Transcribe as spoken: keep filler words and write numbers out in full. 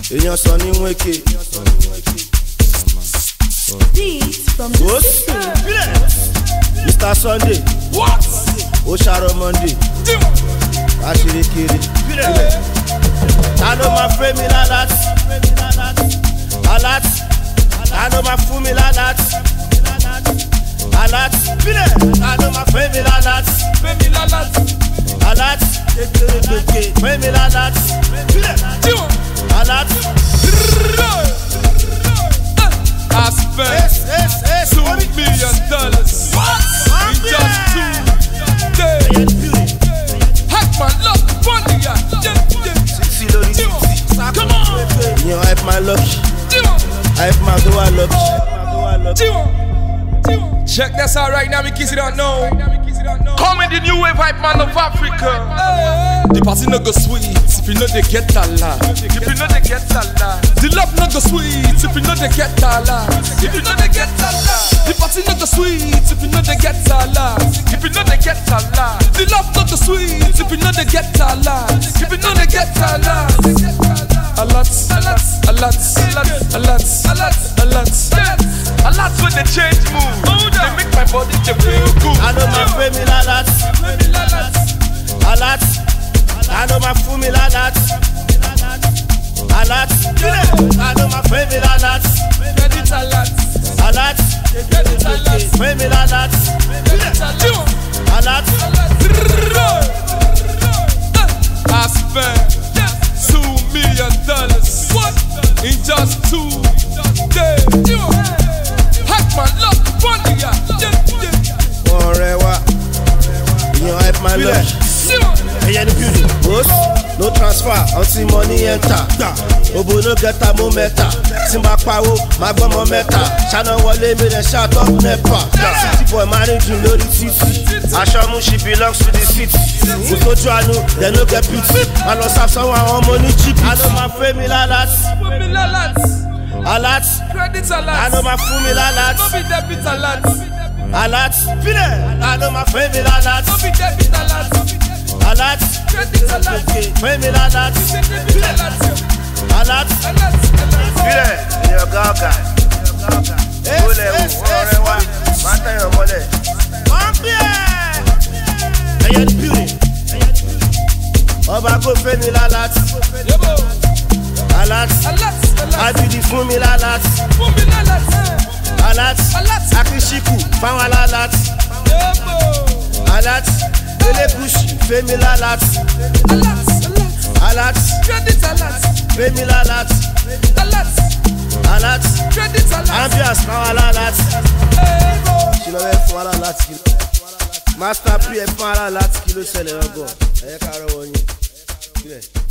Èèyàn sọ ní wékè. Mister Sunday. What? Ó ṣàrọ̀ Monday. Àṣírí kiri. Ta ló máa fẹ́ mi lálát? Alát. Ta ló máa fún mi lálát? Alát. Ta ló máa fẹ́ mi lálát? Fẹ́ mi lálát. Alát. Fẹ́ mi lálát. Alát. I spent two million dollars in just two days. Hack my luck, funny, yeah, yeah. Come on, you know, hype my luck. Hype my do I luck. Check this out right now, in case you don't know. Coming the new wave hype man of Africa. The party no go sweet if you know they get a lot. If you know they get a lot. The love no go sweet if you know they get a lot. If you know they get a lot. The party no go sweet if you know they get a lot. If you know they get a lot. The love no go sweet if you know they get a lot. If you know they get a lot. A lot, a lot, a lot, a lot, a lot, a lot. A lot when they change mood. They make my body to feel good. I know my family lálát. Alát. I know my family lálát. Alát. I know my family lálát. Credit a lot. Alát. Credit a lot. Family lálát. Alát. I spent two million dollars in just two days. Hack my luck, funny, yeah. Ọ̀rẹ́ wa, you hype my luck. Ẹyẹ ní building, boss, no transfer until money enter. Obo no get a mo mẹ́ta, tí n bá pawó, máa gbọ́ mọ mẹ́ta. Ṣáná wọlé mi rẹ̀ ṣáàtọ̀ nepa. City boy máa ń dùn lórí títì. Aṣọ mú she belongs to the city. Kò sójú àánú, dem no get beauty. Má lọ sàfsánwó àwọn ọmọ ní jíìpì. I know my family lálát. Alát. Credit a lot. I know my family lálát. No be debit a lot. Alát. I know my family lálát. No be debit a lot. Alát. Credit a lot. Family lálát. Debit a lot. Alát. A lot, a lot. Fílẹ̀ ni ọ̀gá ọ̀gá. Ó lẹ̀ wò wọ́n rẹ̀ wá. Máa ń tẹ̀yàn mọ́lẹ̀. Wọ́n bí ẹ̀. Ẹyẹ ní bíúrì. Ọba kò fẹ́ mi lálát. Yebo. Alát. A lot, a lot. Abidi fún mi lálát. Fún mi lálát. Alát. Alát. Akíṣíkù fáwọn alálát. Yebo. Alát. Elégùsì fẹ́mi lálát. A lot, a lot. Alát. Credit a lot. Fẹ́mi lálát. A lot. Alát. Credit a lot. Ambiance fáwọn alálát. Yebo. Kí ló fẹ́ fún alálát kí ló. Master P ẹ̀ fún alálát kí ló ṣẹlẹ̀ ọgọ́. Ẹ̀yẹ ká rọwọ́ yín.